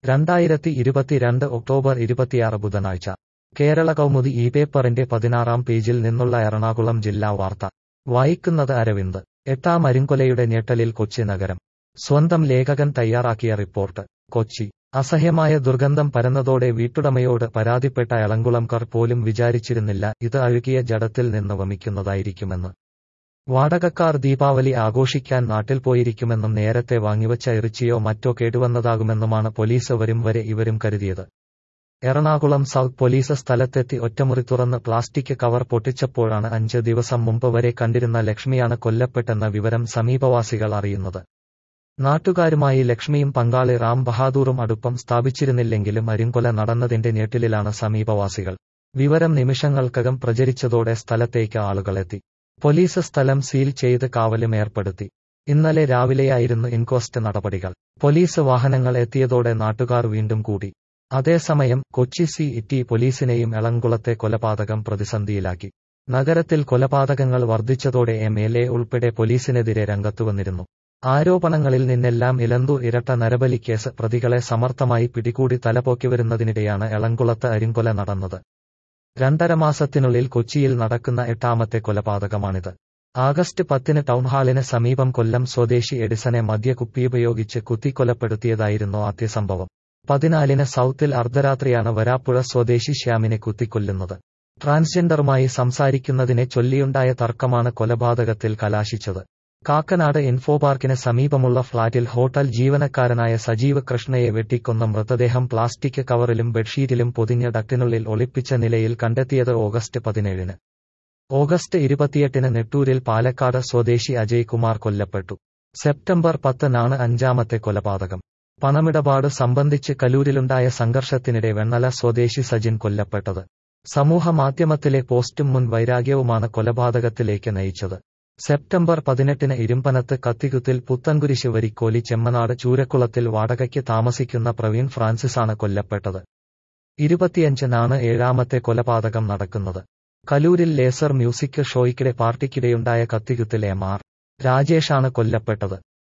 2022 October 26 ബുധനാഴ്ച കേരള കൗമുദി ഈ പേപ്പറിന്റെ 16-ാം പേജിൽ നിന്നുള്ള എറണാകുളം ജില്ലാ വാർത്ത വായിക്കുന്നത് അരവിന്ദ്. എട്ടാം അരിങ്കൊലയുടെ ഞെട്ടലിൽ കൊച്ചി നഗരം. സ്വന്തം ലേഖകൻ തയ്യാറാക്കിയ റിപ്പോർട്ട്. കൊച്ചി. അസഹ്യമായ ദുർഗന്ധം പരന്നതോടെ വീട്ടുടമയോട് പരാതിപ്പെട്ട എളംകുളംകാർ പോലും വിചാരിച്ചിരുന്നില്ല ഇത് അഴുകിയ ജഡത്തിൽ നിന്ന് വമിക്കുന്നതായിരിക്കുമെന്ന്. വാടകക്കാർ ദീപാവലി ആഘോഷിക്കാൻ നാട്ടിൽ പോയിരിക്കുമെന്നും നേരത്തെ വാങ്ങിവച്ച ഇറച്ചിയോ മറ്റോ കേടുവന്നതാകുമെന്നുമാണ് പോലീസ് വരും വരെ ഇവരും കരുതിയത്. എറണാകുളം സൗത്ത് പോലീസ് സ്ഥലത്തെത്തി ഒറ്റമുറി തുറന്ന് പ്ലാസ്റ്റിക് കവർ പൊട്ടിച്ചപ്പോഴാണ് 5 ദിവസം മുമ്പ് വരെ കണ്ടിരുന്ന ലക്ഷ്മിയാണ് കൊല്ലപ്പെട്ടെന്ന വിവരം സമീപവാസികൾ അറിയുന്നത്. നാട്ടുകാരുമായി ലക്ഷ്മിയും പങ്കാളി റാം ബഹാദൂറും അടുപ്പം സ്ഥാപിച്ചിരുന്നില്ലെങ്കിലും അരിങ്കൊല നടന്നതിന്റെ ഞെട്ടലിലാണ് സമീപവാസികൾ. വിവരം നിമിഷങ്ങൾക്കകം പ്രചരിച്ചതോടെ സ്ഥലത്തേക്ക് ആളുകളെത്തി. പോലീസ് സ്ഥലം സീൽ ചെയ്ത് കാവലും ഏർപ്പെടുത്തി. ഇന്നലെ രാവിലെയായിരുന്നു ഇൻക്വസ്റ്റ് നടപടികൾ. പോലീസ് വാഹനങ്ങൾ എത്തിയതോടെ നാട്ടുകാർ വീണ്ടും കൂടി. അതേസമയം കൊച്ചി സിറ്റി പോലീസിനെയും എളംകുളത്തെ കൊലപാതകം പ്രതിസന്ധിയിലാക്കി. നഗരത്തിൽ കൊലപാതകങ്ങൾ വർദ്ധിച്ചതോടെ MLA ഉൾപ്പെടെ പോലീസിനെതിരെ രംഗത്തുവന്നിരുന്നു. ആരോപണങ്ങളിൽ നിന്നെല്ലാം ഇലന്തൂർ ഇരട്ട നരബലിക്കേസ് പ്രതികളെ സമർത്ഥമായി പിടികൂടി തലപൊക്കിവരുന്നതിനിടെയാണ് എളംകുളത്ത് അരിങ്കൊല നടന്നത്. 2.5 മാസത്തിനുള്ളിൽ കൊച്ചിയിൽ നടക്കുന്ന 8ാമത്തെ കൊലപാതകമാണിത്. ആഗസ്റ്റ് 10 ടൗൺഹാളിന് സമീപം കൊല്ലം സ്വദേശി എഡിസനെ മദ്യക്കുപ്പിയുപയോഗിച്ച് കുത്തിക്കൊലപ്പെടുത്തിയതായിരുന്നു ആദ്യ സംഭവം. 14 സൗത്തിൽ അർദ്ധരാത്രിയാണ് വരാപ്പുഴ സ്വദേശി ശ്യാമിനെ കുത്തിക്കൊല്ലുന്നത്. ട്രാൻസ്ജെൻഡറുമായി സംസാരിക്കുന്നതിനെ ചൊല്ലിയുണ്ടായ തർക്കമാണ് കൊലപാതകത്തിൽ കലാശിച്ചത്. കാക്കനാട് ഇൻഫോപാർക്കിന് സമീപമുള്ള ഫ്ളാറ്റിൽ ഹോട്ടൽ ജീവനക്കാരനായ സജീവ് കൃഷ്ണയെ വെട്ടിക്കൊന്ന മൃതദേഹം പ്ലാസ്റ്റിക് കവറിലും ബെഡ്ഷീറ്റിലും പൊതിഞ്ഞ ഡക്റ്റിനുള്ളിൽ ഒളിപ്പിച്ച നിലയിൽ കണ്ടെത്തിയത് ഓഗസ്റ്റ് 17. ഓഗസ്റ്റ് 28 നെട്ടൂരിൽ പാലക്കാട് സ്വദേശി അജയ് കുമാർ കൊല്ലപ്പെട്ടു. സെപ്റ്റംബർ 10 5ാമത്തെ കൊലപാതകം. പണമിടപാട് സംബന്ധിച്ച് കലൂരിലുണ്ടായ സംഘർഷത്തിനിടെ വെണ്ണല സ്വദേശി സജിൻ കൊല്ലപ്പെട്ടത്. സമൂഹ മാധ്യമത്തിലെ പോസ്റ്റും മുൻ വൈരാഗ്യവുമാണ് കൊലപാതകത്തിലേക്ക് നയിച്ചത്. സെപ്റ്റംബർ 18 ഇരുമ്പനത്ത് കത്തികുത്തിൽ പുത്തൻകുരിശ് വരിക്കോലി ചെമ്മനാട് ചൂരക്കുളത്തിൽ വാടകയ്ക്ക് താമസിക്കുന്ന പ്രവീൺ ഫ്രാൻസിസാണ് കൊല്ലപ്പെട്ടത്. 25 7ാമത്തെ കൊലപാതകം നടക്കുന്നത്. കലൂരിൽ ലേസർ മ്യൂസിക് ഷോയ്ക്കിടെ പാർട്ടിക്കിടെയുണ്ടായ കത്തികുത്തിൽ MR രാജേഷാണ് കൊല്ലപ്പെട്ടത്.